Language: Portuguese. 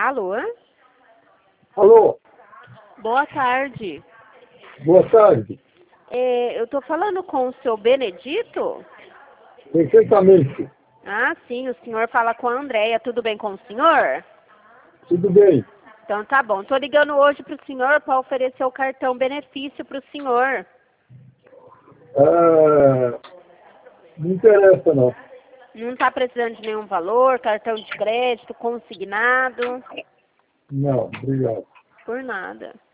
Alô? Alô, Boa tarde. boa tarde. Eu tô falando com o seu Benedito? Perfeitamente. Ah, sim, o senhor fala com a Andréia. Tudo bem com o senhor? Tudo bem? Então tá bom. Tô ligando hoje pro senhor para oferecer o cartão benefício pro senhor. Não interessa, não. Não tá precisando de nenhum valor, cartão de crédito, consignado? Não, obrigado. Por nada.